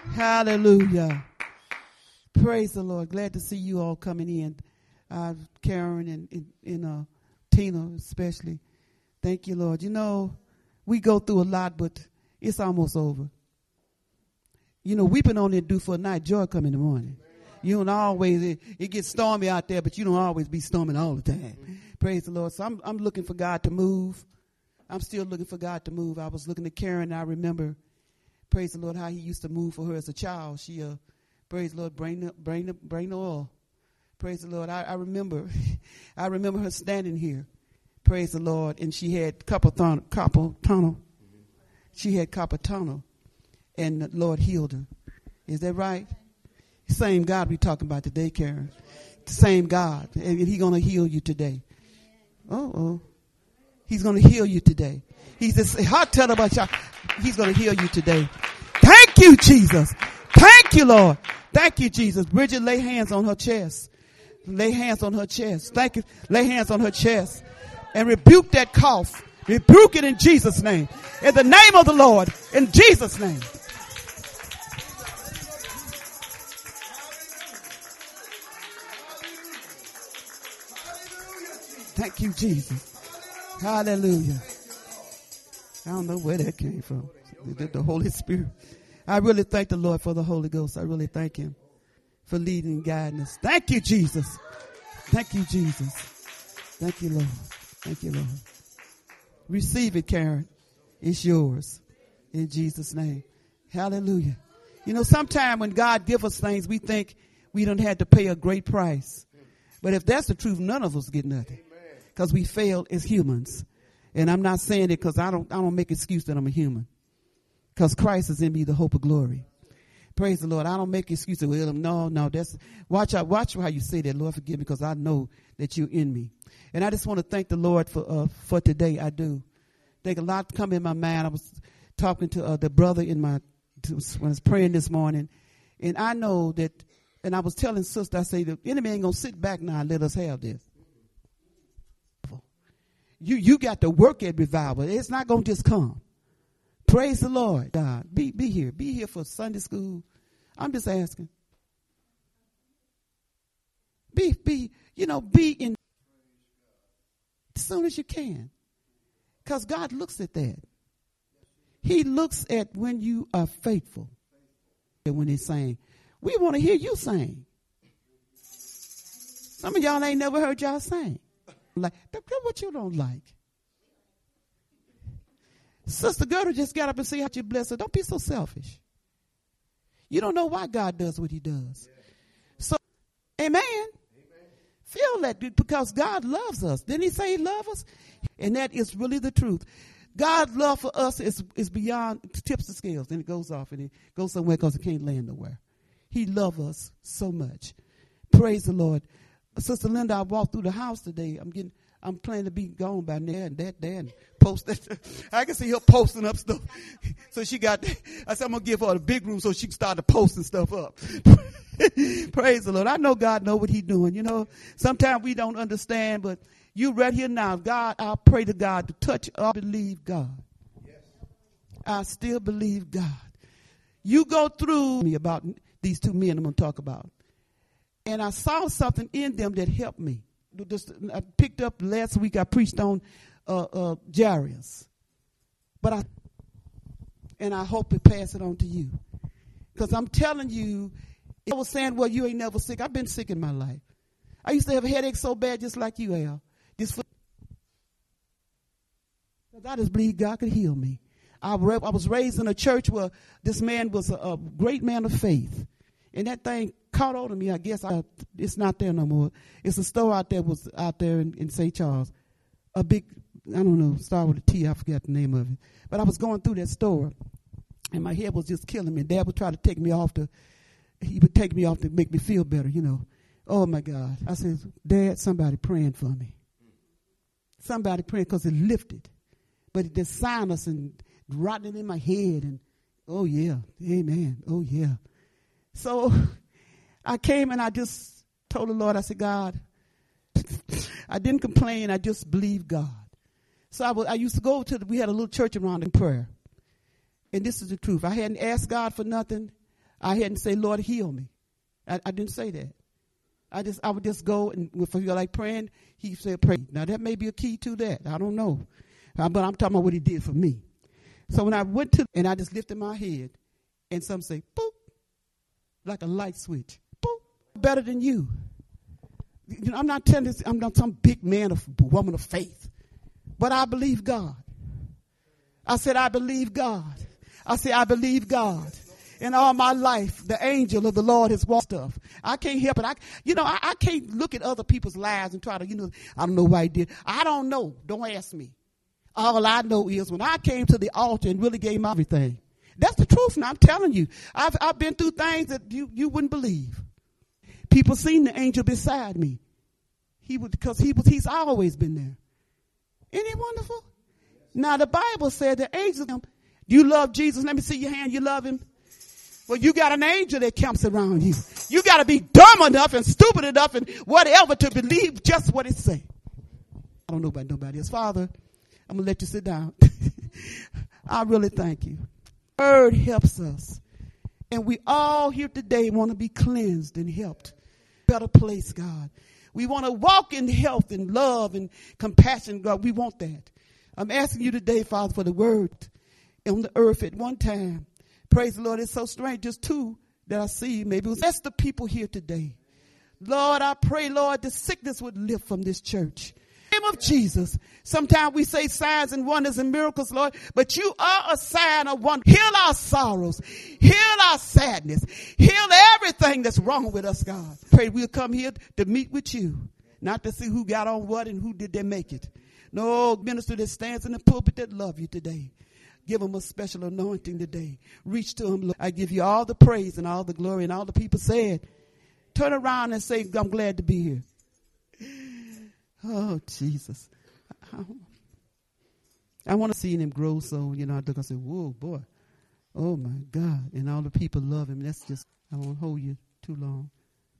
Hallelujah. Praise the Lord. Glad to see you all coming in. Karen and Tina especially. Thank you, Lord. You know, we go through a lot, but it's almost over. You know, weeping only do for a night, joy come in the morning. You don't always, it gets stormy out there, but you don't always be storming all the time. Praise the Lord. So I'm looking for God to move. I'm still looking for God to move. I was looking at Karen, and I remember, praise the Lord, how he used to move for her as a child. She, praise the Lord, bring the oil. Praise the Lord. I remember her standing here. Praise the Lord. And she had carpal tunnel. She had carpal tunnel. And the Lord healed her. Is that right? Same God we talking about today, Karen. Same God. And He's going to heal you today. He's going to heal you today. He's just hot tell about y'all. He's going to heal you today. Thank you, Jesus. Thank you, Lord. Thank you, Jesus. Bridget, lay hands on her chest. Lay hands on her chest. Thank you. Lay hands on her chest. And rebuke that cough. Rebuke it in Jesus' name. In the name of the Lord. In Jesus' name. Thank you, Jesus. Hallelujah. I don't know where that came from. The Holy Spirit. I really thank the Lord for the Holy Ghost. I really thank Him for leading and guiding us. Thank you, Jesus. Thank you, Jesus. Thank you, Lord. Thank you, Lord. Receive it, Karen. It's yours. In Jesus' name. Hallelujah. You know, sometimes when God gives us things, we think we don't have to pay a great price. But if that's the truth, none of us get nothing. Because we fail as humans. And I'm not saying it because I don't make excuse that I'm a human. Because Christ is in me, the hope of glory. Praise the Lord. I don't make excuses. Well, no, that's watch how you say that. Lord, forgive me because I know that you're in me. And I just want to thank the Lord for today. I do. Think a lot come in my mind. I was talking to the brother when I was praying this morning. And I know that, and I was telling sister, I say, the enemy ain't going to sit back now and let us have this. You got to work at revival. It's not going to just come. Praise the Lord. God, be here. Be here for Sunday school. I'm just asking. Be in as soon as you can. Because God looks at that. He looks at when you are faithful. And when He's saying, we want to hear you sing. Some of y'all ain't never heard y'all sing. Like, what you don't like. Sister Gerda just got up and see how you bless her. Don't be so selfish. You don't know why God does what He does. So, amen. Feel that because God loves us. Didn't He say He loves us? And that is really the truth. God's love for us is beyond tips the scales. Then it goes off and it goes somewhere because it can't land nowhere. He loves us so much. Praise the Lord. Sister Linda, I walked through the house today. I'm planning to be gone by there and that there and post that. I can see her posting up stuff. So she got, I said, I'm going to give her a big room so she can start posting stuff up. Praise the Lord. I know God knows what He's doing. You know, sometimes we don't understand, but you right here now, God, I pray to God to touch. I believe God. Yes. I still believe God. You go through me about these two men I'm going to talk about. And I saw something in them that helped me. I picked up last week, I preached on Jairus. But I hope to pass it on to you. Because I'm telling you, I was saying, well, you ain't never sick. I've been sick in my life. I used to have a headache so bad just like you, Al. I just believed God could heal me. I was raised in a church where this man was a great man of faith. And that thing caught on to me. I guess it's not there no more. It's a store out there in St. Charles. A big, I don't know, start with a T. I forgot the name of it. But I was going through that store, and my head was just killing me. Dad would try to take me off he would take me off to make me feel better, you know. Oh, my God. I said, Dad, somebody praying for me. Somebody praying because it lifted. But it just sinus and rotting in my head. And, oh, yeah. Amen. Oh, yeah. So I came and I just told the Lord, I said, God, I didn't complain. I just believed God. So I used to go we had a little church around in prayer. And this is the truth. I hadn't asked God for nothing. I hadn't say, Lord, heal me. I didn't say that. I would just go, and if I feel like praying, he said pray. Now that may be a key to that. I don't know. But I'm talking about what he did for me. So when I went to, and I just lifted my head, and some say, boop, like a light switch. Boop, better than you. You know, I'm not telling this, I'm not some big man or woman of faith. But I believe God. I said, I believe God. I said, I believe God. In all my life, the angel of the Lord has walked stuff. I can't help it. I can't look at other people's lives and try to, I don't know why he did. I don't know. Don't ask me. All I know is when I came to the altar and really gave my everything. That's the truth. Now I'm telling you, I've been through things that you wouldn't believe. People seen the angel beside me. He's always been there. Isn't it wonderful? Now the Bible said the angel, do you love Jesus? Let me see your hand. You love him? Well, you got an angel that camps around you. You got to be dumb enough and stupid enough and whatever to believe just what it say. I don't know about nobody else. Father, I'm going to let you sit down. I really thank you. Word helps us. And we all here today want to be cleansed and helped. Better place, God. We want to walk in health and love and compassion, God. We want that. I'm asking you today, Father, for the word on the earth at one time. Praise the Lord. It's so strange. Just two that I see. Maybe it was that's the people here today. Lord, I pray, Lord, the sickness would lift from this church. In the name of Jesus. Sometimes we say signs and wonders and miracles, Lord, but you are a sign of wonder. Heal our sorrows. Heal our sadness. Heal everything that's wrong with us, God. Pray we'll come here to meet with you, not to see who got on what and who did they make it. No minister that stands in the pulpit that love you today. Give them a special anointing today. Reach to them, Lord. I give you all the praise and all the glory. And all the people said, turn around and say, I'm glad to be here. Oh, Jesus. I want to see him grow. So, I said, whoa, boy. Oh, my God. And all the people love him. That's just, I won't hold you too long.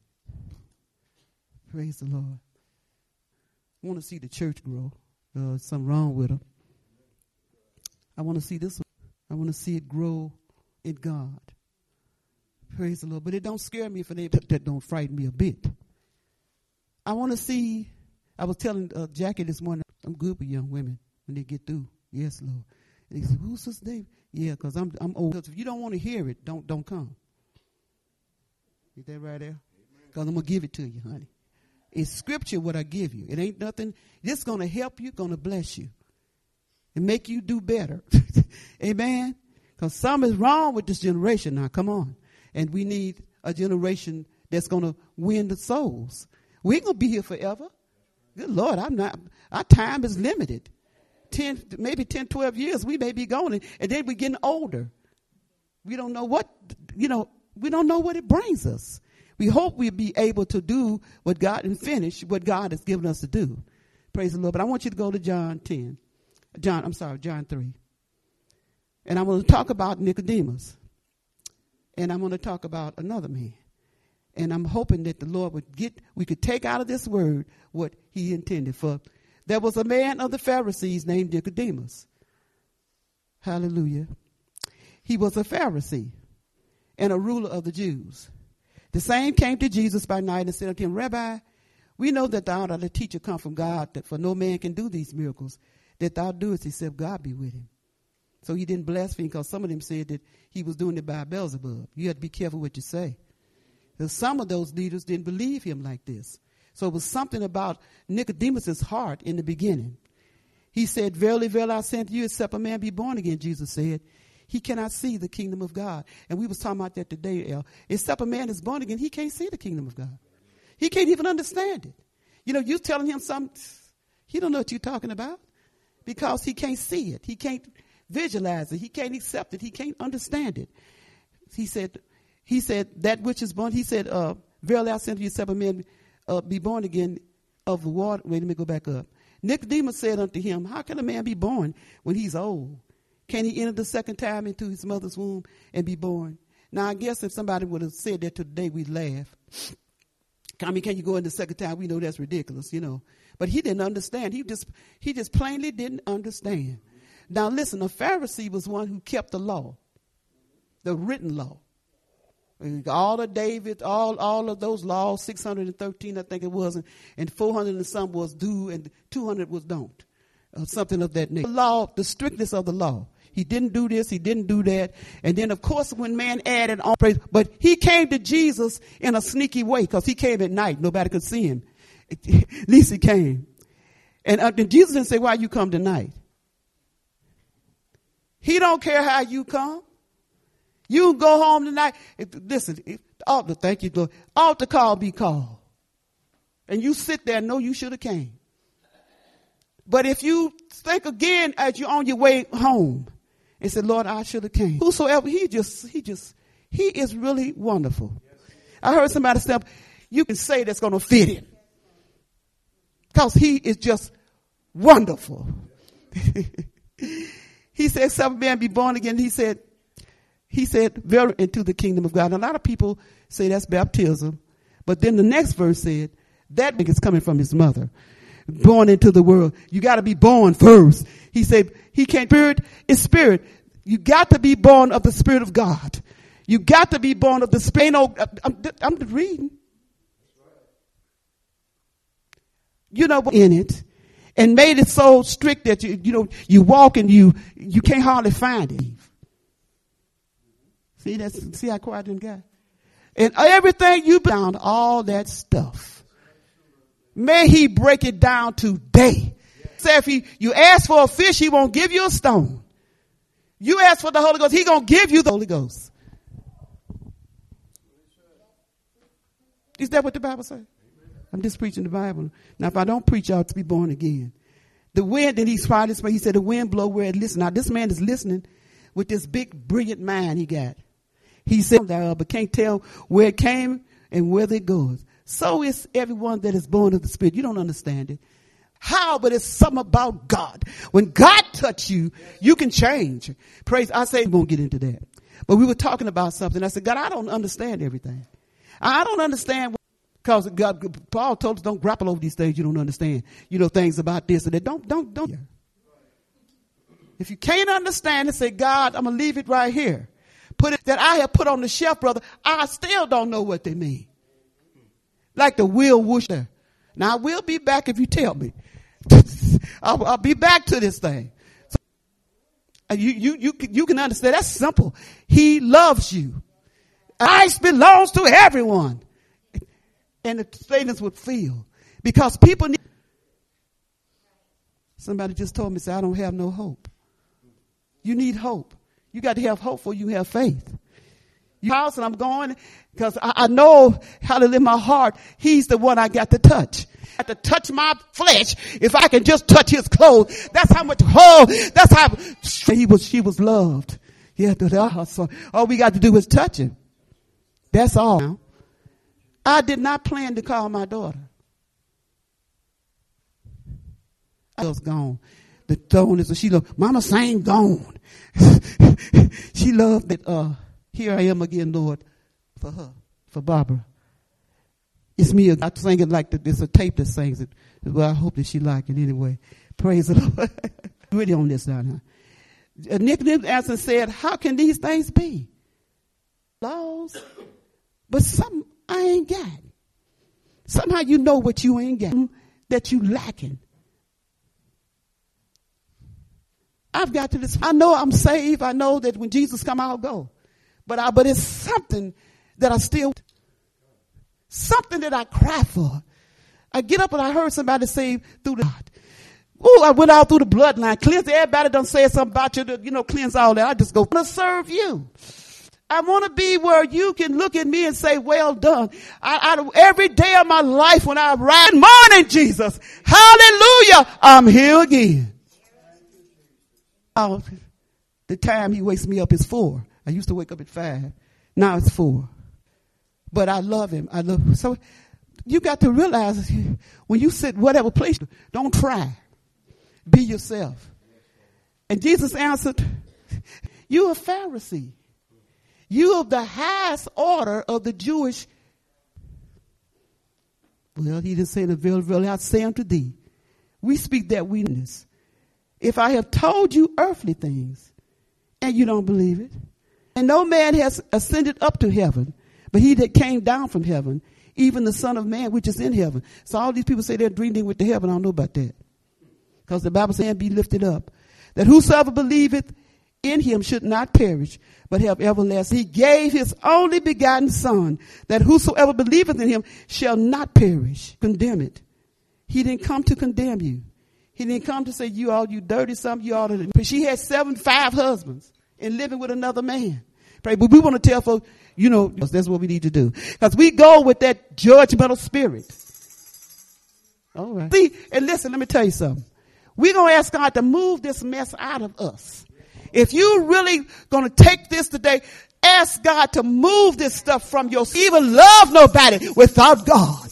Praise the Lord. I want to see the church grow. Something wrong with them. I want to see this. I want to see it grow in God. Praise the Lord. But it don't scare me that don't frighten me a bit. I want to see, I was telling Jackie this morning, I'm good with young women when they get through. Yes, Lord. And he said, who's this name? Yeah, because I'm old. Because if you don't want to hear it, don't come. Is that right there? Because I'm going to give it to you, honey. It's scripture what I give you. It ain't nothing. This going to help you, going to bless you. And make you do better. Amen. Because something is wrong with this generation now. Come on. And we need a generation that's going to win the souls. We ain't going to be here forever. Good Lord, our time is limited. 10, 12 years, we may be going. And then we're getting older. We don't know what, we don't know what it brings us. We hope we'll be able to do what God and finish what God has given us to do. Praise the Lord. But I want you to go to John 3. And I'm going to talk about Nicodemus. And I'm going to talk about another man. And I'm hoping that the Lord we could take out of this word what he intended for. There was a man of the Pharisees named Nicodemus. Hallelujah. He was a Pharisee and a ruler of the Jews. The same came to Jesus by night and said unto him, Rabbi, we know that thou art a teacher come from God, that for no man can do these miracles that thou doest except God be with him. So he didn't blaspheme because some of them said that he was doing it by Beelzebub. You have to be careful what you say. Because some of those leaders didn't believe him like this. So it was something about Nicodemus' heart in the beginning. He said, Verily, verily, I say unto you, except a man be born again, Jesus said, he cannot see the kingdom of God. And we was talking about that today, El. Except a man is born again, he can't see the kingdom of God. He can't even understand it. You telling him something, he don't know what you're talking about. Because he can't see it. He can't visualize it. He can't accept it. He can't understand it. He said, that which is born, he said, verily I say unto you, except a man be born again of the water. Wait, let me go back up. Nicodemus said unto him, how can a man be born when he's old? Can he enter the second time into his mother's womb and be born? Now, I guess if somebody would have said that today, we'd laugh. I mean, can you go in the second time? We know that's ridiculous, But he didn't understand. He just plainly didn't understand. Now listen, a Pharisee was one who kept the law, the written law. All of David, all of those laws, 613 I think it was, and 400 and some was do, and 200 was don't. Something of that nature. The law, the strictness of the law. He didn't do this, he didn't do that. And then, of course, when man added on praise, but he came to Jesus in a sneaky way because he came at night. Nobody could see him. At least he came. And then Jesus didn't say, why you come tonight? He don't care how you come. You can go home tonight. Listen, thank you, Lord. Altar call be called. And you sit there and know you should have came. But if you think again as you're on your way home and say, Lord, I should have came. Whosoever, he is really wonderful. I heard somebody say, you can say that's going to fit him. Because he is just wonderful. He said, except a man be born again. He said, very into the kingdom of God. And a lot of people say that's baptism. But then the next verse said, that is coming from his mother. Born into the world. You got to be born first. He said, he can't, spirit is spirit. You got to be born of the Spirit of God. You got to be born of the Spirit. I'm reading. You know, in it. And made it so strict that you walk and you can't hardly find it. See how quiet them got? And everything you down, all that stuff. May he break it down today. Say if you ask for a fish, he won't give you a stone. You ask for the Holy Ghost, he gonna give you the Holy Ghost. Is that what the Bible says? I'm just preaching the Bible. Now, if I don't preach, I ought to be born again. The wind, and he said, the wind blow where it listens. Now, this man is listening with this big, brilliant mind he got. He said, but can't tell where it came and where it goes. So is everyone that is born of the Spirit. You don't understand it. How? But it's something about God. When God touch you, you can change. Praise. I say we won't get into that. But we were talking about something. I said, God, I don't understand everything. I don't understand. Because Paul told us don't grapple over these things you don't understand. Things about this and that. Don't. If you can't understand it, say, God, I'm going to leave it right here. Put it that I have put on the shelf, brother. I still don't know what they mean. Like the will whoosh there. Now I will be back if you tell me. I'll be back to this thing. So, you can understand. That's simple. He loves you. Life belongs to everyone. And the statements would feel. Because people need. Somebody just told me, say, I don't have no hope. You need hope. You got to have hope before you have faith. House and I'm going because I know how to live my heart. He's the one I got to touch. I have to touch my flesh. If I can just touch his clothes, that's how much that's how she was loved. Yeah, so all we got to do is touch him. That's all. I did not plan to call my daughter. I was gone. The tone is she loved Mama sang gone. She loved it. Here I am again, Lord, for her, for Barbara. It's me. I'm singing like there's a tape that sings it. Well, I hope that she like it anyway. Praise the Lord. Really on this now. Nicodemus answered and said, how can these things be? Laws, but something I ain't got. Somehow you know what you ain't got, that you lacking. I've got to this. I know I'm saved. I know that when Jesus come, I'll go. But it's something that something that I cry for. I get up and I heard somebody say through the God. Oh, I went out through the bloodline. Cleanse. Everybody done say something about you to, cleanse all that. I just go, I want to serve you. I want to be where you can look at me and say, well done. Every day of my life when I ride, morning, Jesus. Hallelujah. I'm here again. The time he wakes me up is 4. I used to wake up at 5. Now it's 4. But I love him. So you got to realize when you sit whatever place, don't try. Be yourself. And Jesus answered, you a Pharisee. You of the highest order of the Jewish. Well, he didn't say the verily I say unto thee. We speak that witness. If I have told you earthly things and you don't believe it, and no man has ascended up to heaven, but he that came down from heaven, even the Son of Man, which is in heaven. So all these people say they're dreaming with the heaven. I don't know about that. Because the Bible says, be lifted up, that whosoever believeth in him should not perish, but have everlasting. He gave his only begotten Son, that whosoever believeth in him shall not perish. Condemn it. He didn't come to condemn you. He didn't come to say, you dirty something, you ought to. She had 5 husbands and living with another man. Pray, but we want to tell folks, that's what we need to do. Because we go with that judgmental spirit. All right. See, and listen, let me tell you something. We're going to ask God to move this mess out of us. If you really going to take this today, ask God to move this stuff from your, even love nobody without God.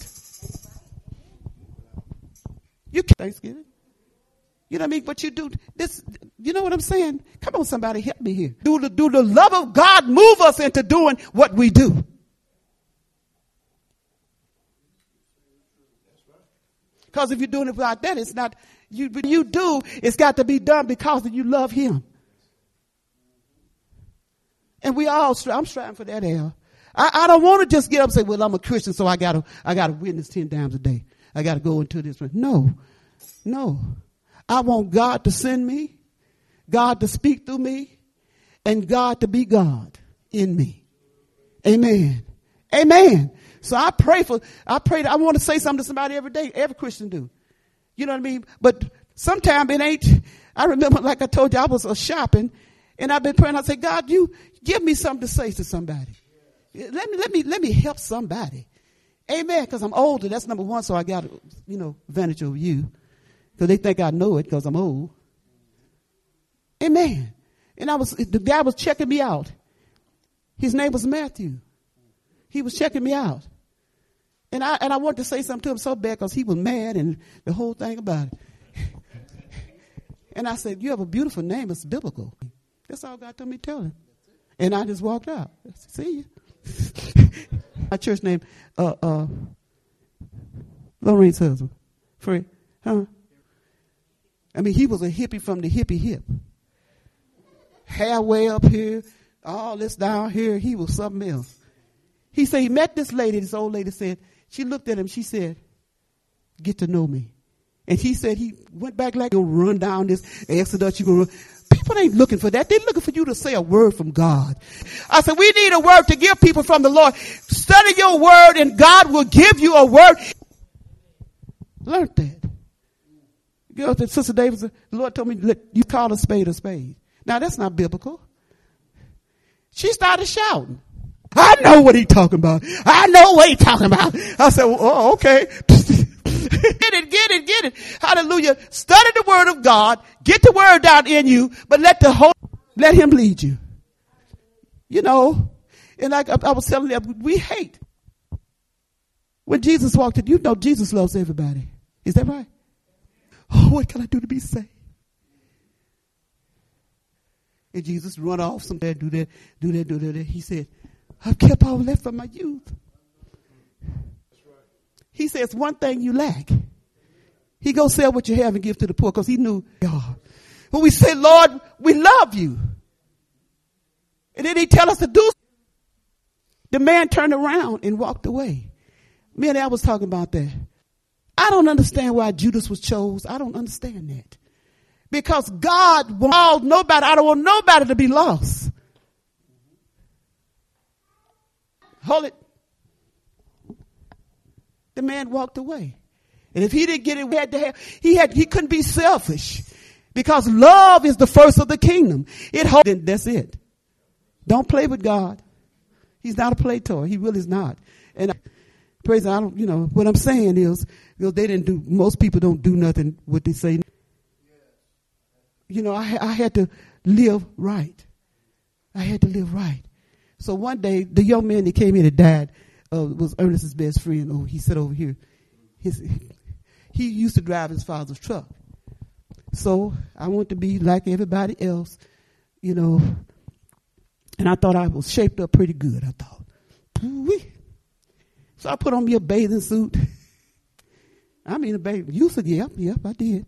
You can't Thanksgiving. You know what I mean? But you do this, you know what I'm saying? Come on, somebody help me here. Do the love of God move us into doing what we do? Because if you're doing it like that, it's not, you do, it's got to be done because you love him. And we all, I'm striving for that, Al. I don't want to just get up and say, well, I'm a Christian, so I gotta witness 10 times a day. I gotta go into this. No. I want God to send me, God to speak through me, and God to be God in me. Amen. Amen. So I pray that I want to say something to somebody every day. Every Christian do. You know what I mean? But sometimes it ain't. I remember, like I told you, I was shopping and I've been praying. I say, God, you give me something to say to somebody. Let me help somebody. Amen. Because I'm older. That's number one. So I got, advantage over you. Because they think I know it because I'm old. Amen. And the guy was checking me out. His name was Matthew. He was checking me out. And I wanted to say something to him so bad because he was mad and the whole thing about it. And I said, you have a beautiful name. It's biblical. That's all God told me to tell him. And I just walked out. I said, see you. My church name, Lorraine's husband. Fred. Huh? I mean, he was a hippie from the hippie hip. Hair way up here, all this down here. He was something else. He said he met this lady. This old lady said, she looked at him. She said, get to know me. And he said he went back like, you'll run down this Exodus. You gonna run. People ain't looking for that. They're looking for you to say a word from God. I said, we need a word to give people from the Lord. Study your word and God will give you a word. Learn that. You know, Sister Davis, the Lord told me, you call a spade a spade. Now that's not biblical. She started shouting. I know what he's talking about. I know what he's talking about. I said, oh, okay. Get it. Hallelujah. Study the word of God. Get the word down in you, but let him lead you. And like I was telling them, we hate. When Jesus walked in, Jesus loves everybody. Is that right? Oh, what can I do to be saved? And Jesus run off somewhere, do that. He said, I've kept all left from my youth. He says, one thing you lack. He go sell what you have and give to the poor because he knew God. When we say, Lord, we love you. And then he tell us to do. The man turned around and walked away. Me and I was talking about that. I don't understand why Judas was chose. I don't understand that. Because God wants nobody. I don't want nobody to be lost. Hold it. The man walked away. And if he didn't get it, he couldn't be selfish. Because love is the first of the kingdom. Then that's it. Don't play with God. He's not a play toy. He really is not. And praise God, what I'm saying is, most people don't do nothing what they say. I had to live right. So one day, the young man that came in and died was Ernest's best friend. Oh, he sat over here. He used to drive his father's truck. So I want to be like everybody else, And I thought I was shaped up pretty good. I thought. Ooh-wee. So I put on me a bathing suit. A bathing. You said, yep, I did.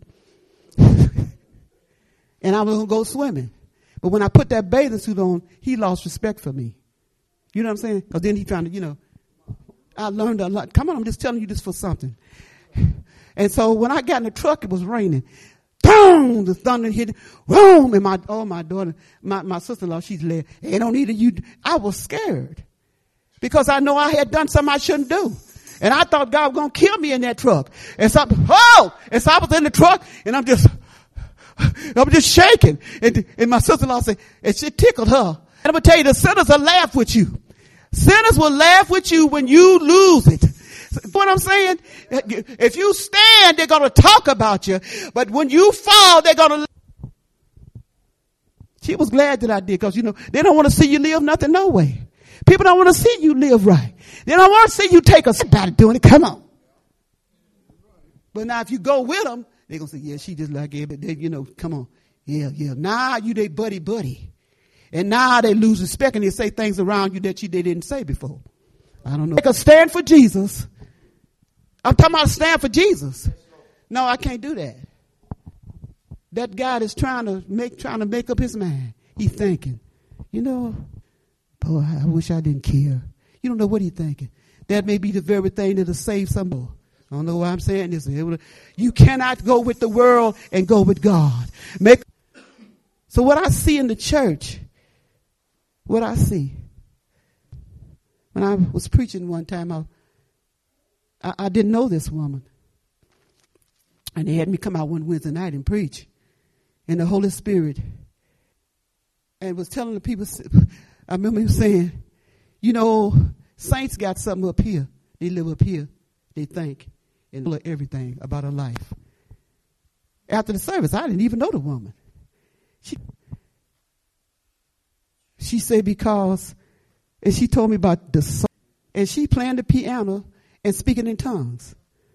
And I was going to go swimming. But when I put that bathing suit on, he lost respect for me. You know what I'm saying? Because then he trying to, I learned a lot. Come on, I'm just telling you this for something. And so when I got in the truck, it was raining. Boom! The thunder hit. Boom! And my daughter, my sister-in-law, she's led. Hey, don't need you. I was scared because I know I had done something I shouldn't do. And I thought God was going to kill me in that truck. And so I was in the truck and I'm just shaking. And my sister-in-law said, and she tickled her. And I'm going to tell you, the sinners will laugh with you. Sinners will laugh with you when you lose it. What I'm saying? If you stand, they're going to talk about you. But when you fall, they're going to. She was glad that I did because, they don't want to see you live nothing no way. People don't want to see you live right. They don't want to see you take a step out of doing it. Come on. But now if you go with them, they're going to say, yeah, she just like it. But they, come on. Yeah. Now you they buddy. And now they lose respect and they say things around you that they didn't say before. I don't know. Take a stand for Jesus. I'm talking about stand for Jesus. No, I can't do that. That God is trying to make up his mind. He's thinking, boy, I wish I didn't care. You don't know what he's thinking. That may be the very thing that'll save some more. I don't know why I'm saying this. You cannot go with the world and go with God. So what I see in the church, when I was preaching one time, I didn't know this woman. And they had me come out one Wednesday night and preach. And the Holy Spirit, and was telling the people, I remember him saying, saints got something up here. They live up here. They think and know everything about her life. After the service, I didn't even know the woman. She said because, and she told me about the song, and she playing the piano and speaking in tongues.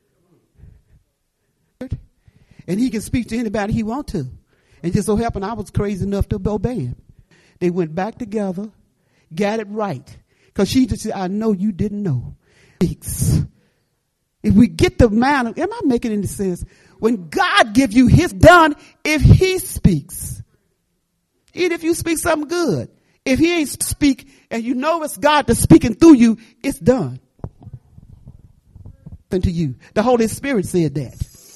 And he can speak to anybody he want to. And just so happened I was crazy enough to obey him. They went back together, got it right. Because she just said, I know you didn't know. If we get the mind, am I making any sense? When God gives you his done, if he speaks, even if you speak something good, if he ain't speak and you know it's God that's speaking through you, it's done. To you. The Holy Spirit said that.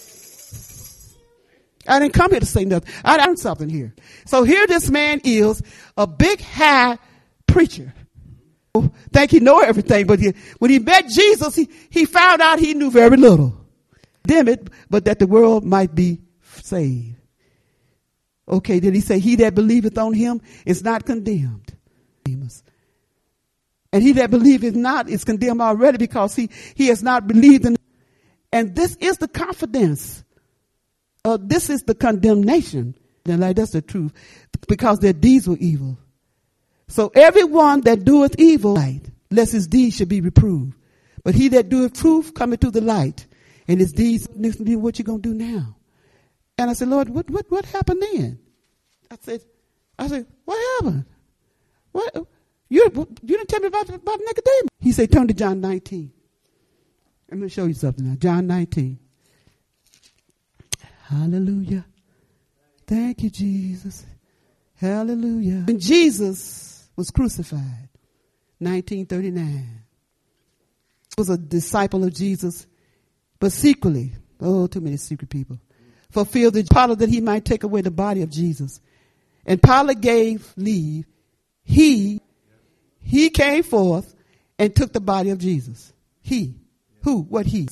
I didn't come here to say nothing. I learned something here. So here this man is, a big high preacher. Think he know everything, but when he met Jesus, he found out he knew very little. Damn it, but that the world might be saved. Okay, did he say, he that believeth on him is not condemned? And he that believeth not is condemned already because he has not believed in. And this is the confidence. This is the condemnation. And that's the truth. Because their deeds were evil. So everyone that doeth evil, lest his deeds should be reproved. But he that doeth truth cometh to the light. And his deeds, what you going to do now? And I said, Lord, what happened then? I said, what happened? What? You didn't tell me about Nicodemus. He said, turn to John 19. I'm going to show you something now. John 19. Hallelujah. Thank you, Jesus. Hallelujah. When Jesus was crucified, 1939, was a disciple of Jesus, but secretly, too many secret people, fulfilled the Pilate that he might take away the body of Jesus. And Pilate gave leave. He came forth and took the body of Jesus. What he?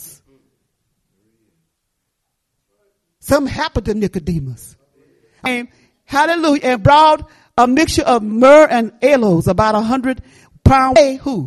Something happened to Nicodemus. And, hallelujah. And brought a mixture of myrrh and aloes, about 100 pounds. Hey, who?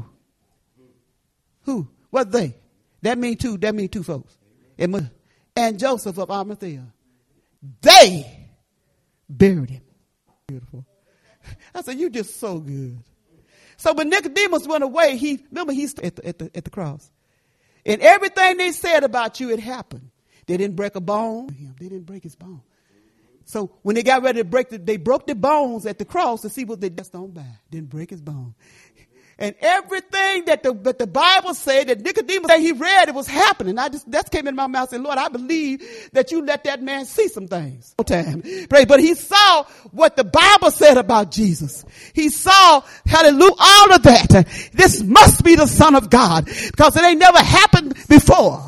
What they? That mean two folks. And Joseph of Arimathea. They buried him. Beautiful. I said, you just so good. So when Nicodemus went away, he's at the cross. And everything they said about you, it happened. They didn't break a bone. They didn't break his bone. So when they got ready to they broke the bones at the cross to see what they just don't buy. Didn't break his bone. And everything that the Bible said, that Nicodemus said he read, it was happening. That came in my mouth and said, Lord, I believe that you let that man see some things. But he saw what the Bible said about Jesus. He saw, hallelujah, all of that. This must be the Son of God because it ain't never happened before.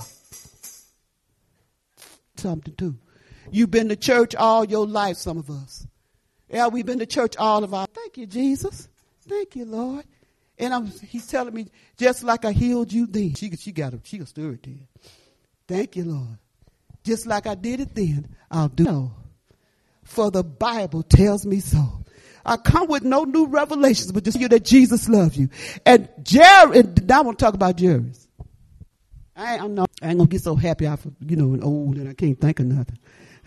Something too. You've been to church all your life, some of us. Yeah, we've been to church all of our. Thank you, Jesus. Thank you, Lord. And he's telling me, just like I healed you then. She can stir it then. Thank you, Lord. Just like I did it then, I'll do it. For the Bible tells me so. I come with no new revelations, but just you that Jesus loves you. And now I want to talk about Jairus. I ain't gonna get so happy and old and I can't think of nothing.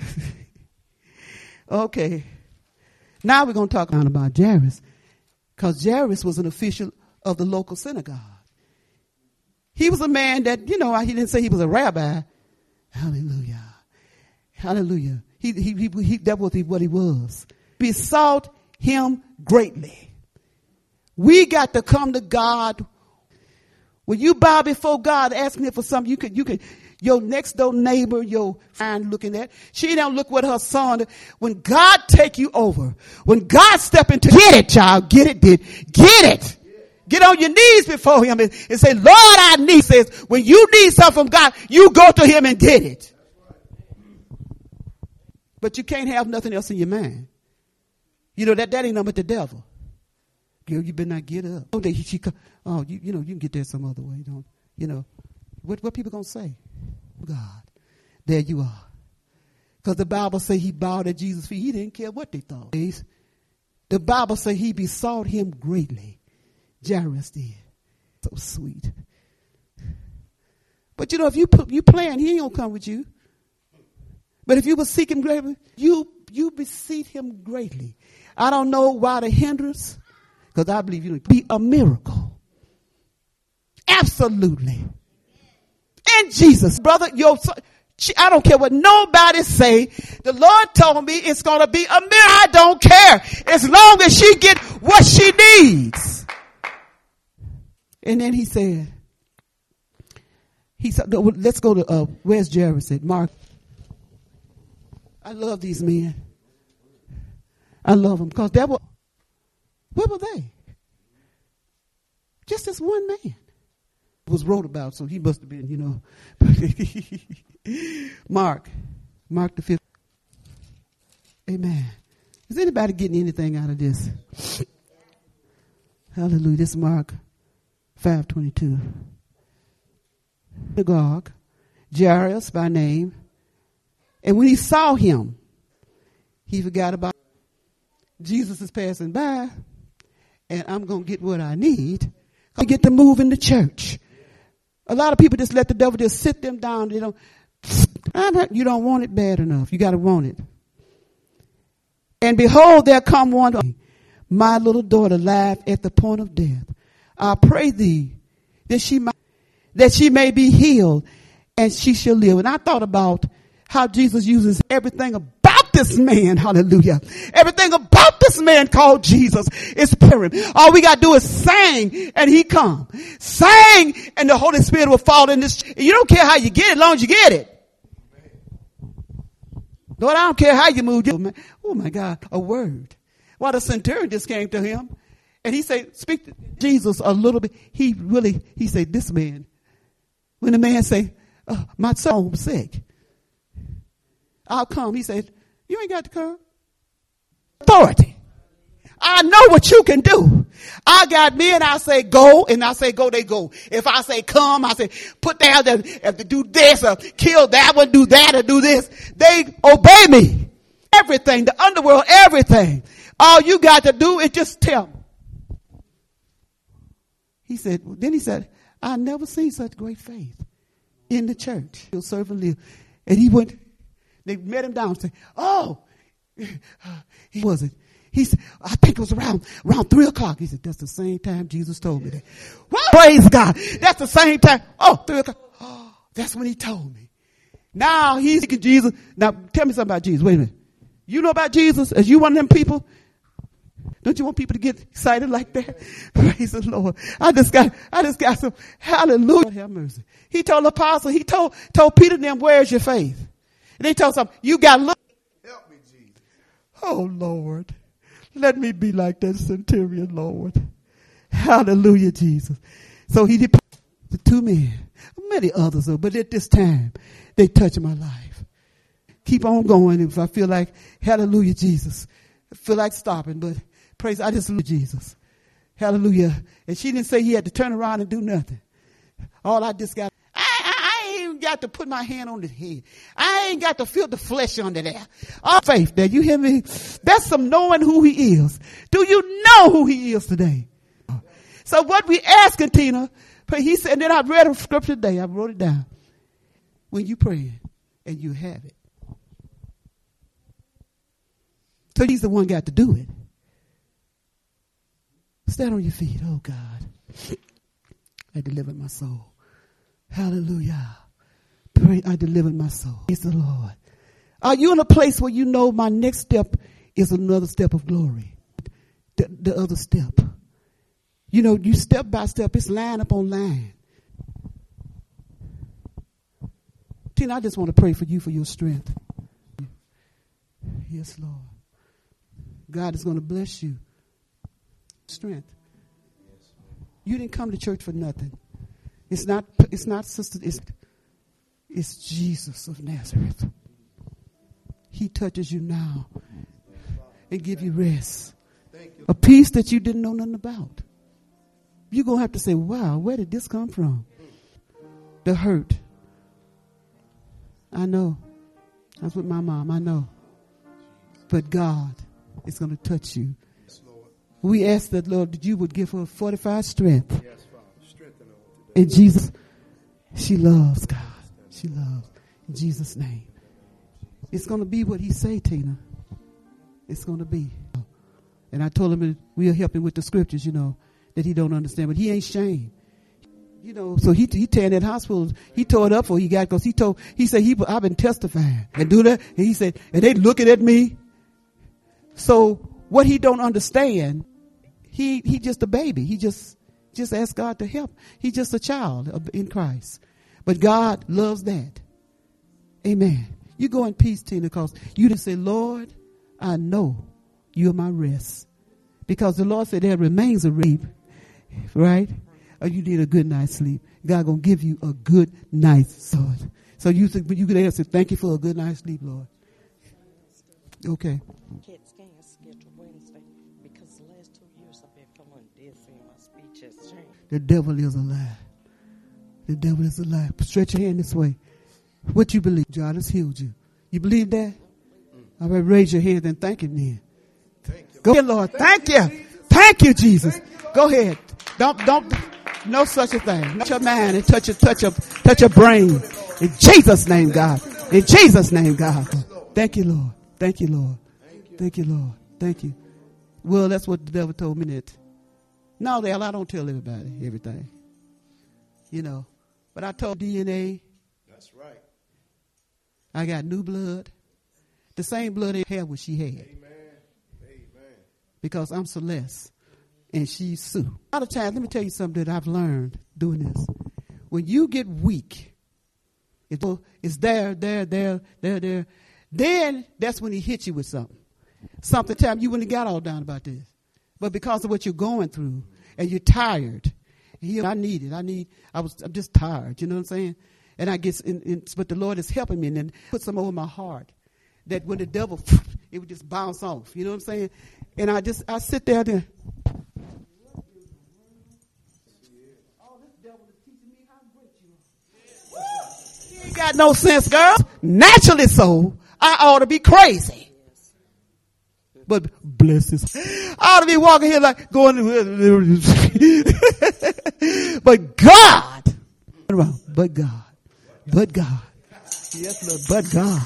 Okay. Now we're gonna talk about Jairus. Because Jairus was an official of the local synagogue. He was a man that, he didn't say he was a rabbi. Hallelujah. Hallelujah. That was what he was. Besought him greatly. We got to come to God. When you bow before God asking him for something, you can your next door neighbor, your friend looking at, she don't look with her son. When God take you over, when God step into, get it, child, get it. Get on your knees before him and say, Lord, I need this. When you need something from God, you go to him and get it. But you can't have nothing else in your mind. That ain't nothing but the devil. Girl, you better not get up. You can get there some other way. What people gonna say? God, there you are. Because the Bible say he bowed at Jesus' feet. He didn't care what they thought. The Bible say he besought him greatly. Jairus did. So sweet. But if you plan, he ain't gonna come with you. But if you will seek him greatly, you beseech him greatly. I don't know why the hindrance, because I believe you be a miracle. Absolutely. And Jesus, brother, I don't care what nobody say. The Lord told me it's going to be a miracle. I don't care. As long as she get what she needs. And then he said, let's go to, where's Jairus at? Mark. I love these men. I love them because where were they? Just this one man. Was wrote about, so he must have been, Mark the 5th. Amen. Is anybody getting anything out of this? Hallelujah. This is Mark 5:22. Synagogue, Jairus by name, and when he saw him, he forgot about Jesus is passing by, and I'm gonna get what I need. I get to move in the church. A lot of people just let the devil just sit them down. You don't want it bad enough. You got to want it. And behold, there come one, my little daughter lieth at the point of death. I pray thee that she may be healed and she shall live. And I thought about how Jesus uses everything about this man. Hallelujah. Everything about this man called Jesus is pure. All we got to do is sing and he come. Sing and the Holy Spirit will fall in this. You don't care how you get it as long as you get it. Lord, I don't care how you move. Oh my God, a word. Well, the centurion just came to him and he said, speak to Jesus a little bit. He said, this man, when the man say, my son's sick, I'll come. He said, you ain't got to come. Authority. I know what you can do. I got men, I say go, and I say go, they go. If I say come, I say put down, if they do this, or kill that one, do that, or do this. They obey me. Everything, the underworld, everything. All you got to do is just tell me. Then he said, I never seen such great faith in the church. He'll serve and live. And he went, they met him down and said, he wasn't. He said, I think it was around 3:00. He said, that's the same time Jesus told me that. Well, praise God. That's the same time. 3:00. Oh, that's when he told me. Now he's seeking Jesus. Now tell me something about Jesus. Wait a minute. You know about Jesus? As you one of them people? Don't you want people to get excited like that? Praise the Lord. I just got some hallelujah. Have mercy. He told the apostle, he told Peter and them, where's your faith? And they told him, you got look. Help me, Jesus. Oh Lord. Let me be like that centurion, Lord. Hallelujah, Jesus. So he departed. The two men, many others, but at this time, they touch my life. Keep on going if I feel like, hallelujah, Jesus. I feel like stopping, but praise, I just love Jesus. Hallelujah. And she didn't say he had to turn around and do nothing. All I just got, I ain't got to put my hand on his head. I ain't got to feel the flesh under there. All faith there, you hear me? That's some knowing who he is. Do you know who he is today? So what we asking, Tina, he said, and then I read a scripture today. I wrote it down. When you pray and you have it. So he's the one got to do it. Stand on your feet. Oh God. I delivered my soul. Hallelujah. Pray, I delivered my soul. Praise the Lord. Are you in a place where you know my next step is another step of glory? The other step. You know, you step by step, it's line upon line. Tina, I just want to pray for you for your strength. Yes, Lord. God is going to bless you. Strength. You didn't come to church for nothing. It's not sister, it's Jesus of Nazareth. He touches you now and give you rest. A peace that you didn't know nothing about. You're going to have to say, wow, where did this come from? The hurt. I know. That's with my mom. I know. But God is going to touch you. We ask that, Lord, that you would give her fortified strength. Yes, Father. Strengthen her today. In Jesus, she loves God. She loves. In Jesus' name. It's going to be what he say, Tina. It's going to be. And I told him that we'll help him with the scriptures, you know, that he don't understand. But he ain't ashamed. You know, so he tearing that hospital. He tore it up for he got, because he said, I've been testifying and do that. And he said, and they looking at me. So what he don't understand, he just a baby. He just asked God to help. He's just a child in Christ. But God loves that. Amen. You go in peace, Tina, because you didn't say, Lord, I know you're my rest. Because the Lord said there remains a reap, right? Or you need a good night's sleep. God gonna give you a good night's sleep. So you could answer, thank you for a good night's sleep, Lord. Okay. CAT scan scheduled Wednesday because the last 2 years I've been feeling dizzy and my speech has changed. The devil is a lie. The devil is a lie. Stretch your hand this way. What you believe? God has healed you. You believe that? All right, raise your hand and thank him then. Go ahead, Lord. Thank you. Thank you, Jesus. Go ahead. Don't, no such a thing. Touch your mind and touch your brain. In Jesus' name, God. In Jesus' name, God. Thank you, Lord. Thank you, Lord. Thank you, Lord. Thank you. Well, that's what the devil told me that. No, I don't tell everybody everything. You know. But I told DNA. That's right. I got new blood. The same blood they had what she had. Amen. Amen. Because I'm Celeste and she's Sue. A lot of times, let me tell you something that I've learned doing this. When you get weak, it's there. Then that's when he hits you with something. Something time you wouldn't have got all down about this. But because of what you're going through and you're tired, I'm just tired, you know what I'm saying? And I guess, but the Lord is helping me and then put some over my heart that when the devil, it would just bounce off, you know what I'm saying? And I sit there then. Oh, this devil is teaching me how great you are. He ain't got no sense, girl. Naturally so, I ought to be crazy. But bless his. I ought to be walking here like going. But God. But God. Yes, Lord. But God.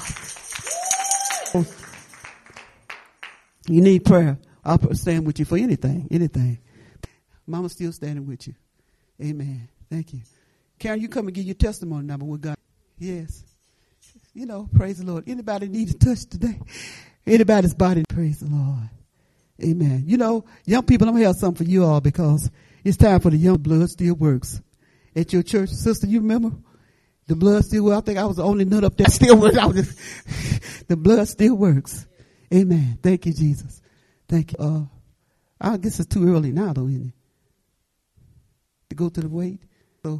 You need prayer. I'll stand with you for anything. Mama's still standing with you. Amen. Thank you. Karen, you come and give your testimony number with God. Yes. You know, praise the Lord. Anybody need a touch today? Anybody's body, praise the Lord. Amen. You know, young people, I'm going to have something for you all because it's time for the young blood still works. At your church, sister, you remember? The blood still works. I think I was the only nut up there still works. The blood still works. Amen. Thank you, Jesus. Thank you. I guess it's too early now, though, isn't it? To go to the wait. So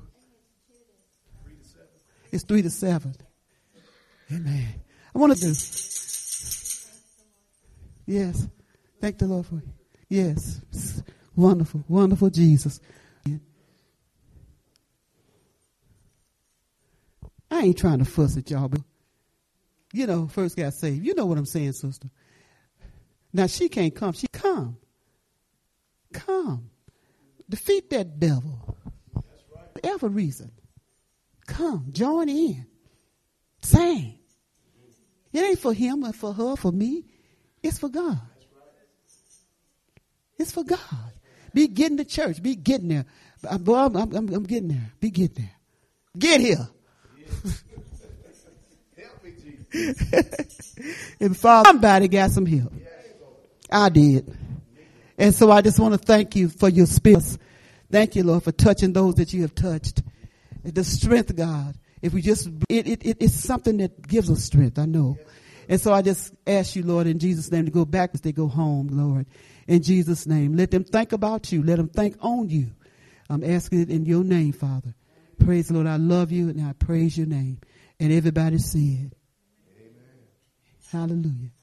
it's 3 to 7. Amen. I want to do. Yes. Thank the Lord for you. Yes. Wonderful. Wonderful Jesus. I ain't trying to fuss at y'all, but you know, first got saved. You know what I'm saying, sister. Now she can't come. She come. Come. Defeat that devil. That's right. For every reason. Come. Join in. Sing. It ain't for him or for her, for me. It's for God. It's for God. Be getting to church. Be getting there. Boy, I'm getting there. Be getting there. Get here. Help me, Jesus. And Father, somebody got some help. I did. And so I just want to thank you for your spirit. Thank you, Lord, for touching those that you have touched. The strength, God. If we just, it's something that gives us strength, I know. And so I just ask you, Lord, in Jesus' name, to go back as they go home, Lord. In Jesus' name, let them think about you. Let them think on you. I'm asking it in your name, Father. Praise the Lord. I love you and I praise your name. And everybody said, amen. Hallelujah.